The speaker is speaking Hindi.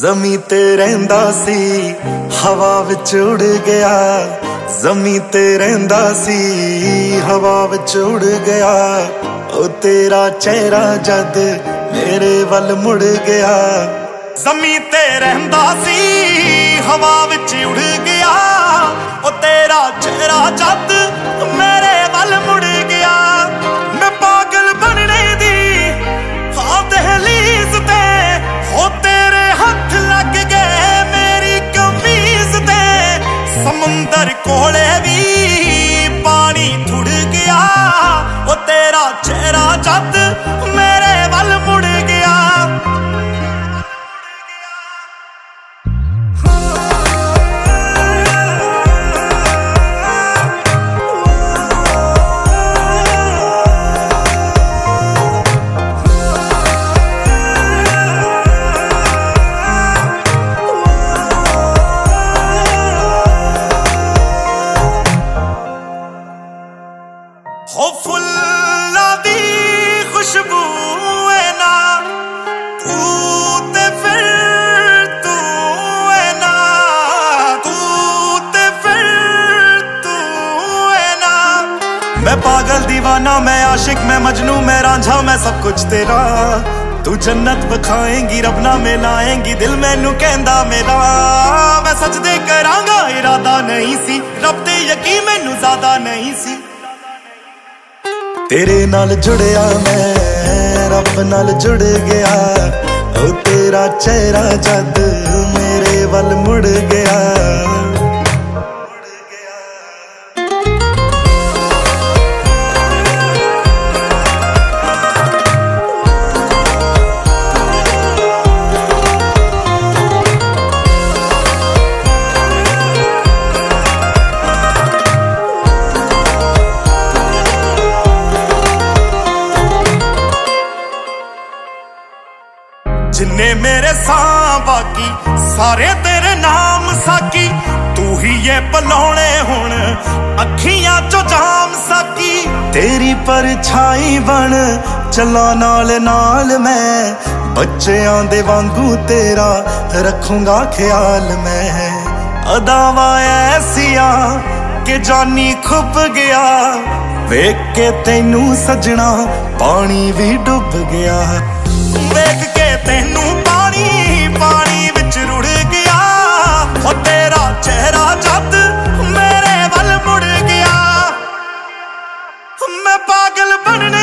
ਜ਼ਮੀਂ ਤੇ ਰਹਿੰਦਾ ਸੀ ਹਵਾ ਵਿੱਚ ਉੜ ਗਿਆ। ਜ਼ਮੀਂ ਤੇ ਰਹਿੰਦਾ ਸੀ ਹਵਾ ਵਿੱਚ ਉੜ ਗਿਆ। ਉਹ ਤੇਰਾ ਚਿਹਰਾ ਜਦ ਮੇਰੇ ਵੱਲ ਮੁੜ ਗਿਆ। ਜ਼ਮੀਂ ਤੇ ਰਹਿੰਦਾ ਸੀ ਹਵਾ ਵਿੱਚ ਉੜ ਗਿਆ। ਉਹ ਤੇਰਾ ਚਿਹਰਾ ਜਦ ਮੇਰੇ ਵੱਲ ਮੁੜ ਗਿਆ। ਮੈਂ ਪਾਗਲ ਬਣਨੇ ਦੀ ਹਾਂ ਦਹਲੀਜ਼ ਤੇ ਹੋ ਤੇਰੇ ਹੱਥ ਲੱਗ ਗਏ ਮੇਰੀ ਕਮੀਜ਼ ਤੇ। ਸਮੁੰਦਰ ਕੋਲੇ ਵੀ ਪਾਣੀ ਥੁੜ ਗਿਆ। ਉਹ ਤੇਰਾ ਚਿਹਰਾ ਜਦ ਮੇਰੇ ਵੱਲ ਮੁੜ ਗਿਆ। हो फुल्ला दी खुशबू है ना तू ते फिर तू है ना तू ते फिर तू है ना। मैं पागल दीवाना मैं आशिक मैं मजनू मैं रांझा मैं सब कुछ तेरा। तू जन्नत बखाएंगी रब ना मिलाएंगी दिल मैनू कहंदा मेरा। मैं सजदे करांगा इरादा नहीं सी रब ते यकीन मैनू ज्यादा नहीं सी। तेरे नाल जुड़िया मैं रब नाल जुड़ गया। ओ तेरा चेहरा जद मेरे वल मुड़ गया। जिन्ने मेरे सां बाकी सारे तेरे नाम साकी। तू ही ये पलौने हुण अखियां चो जाम साकी। तेरी परछाई बन चला नाल नाल मैं बच्चेआं दे वांगू तेरा रखूंगा ख्याल मैं। अदावां ऐसियां कि जानी खुप गया। वेख के तैनू सजना पानी भी डुब गया। वेख के तैनू पानी पानी विच रुड़ गया। ओ तेरा चेहरा जद मेरे वल मुड़ गया। मैं पागल बनने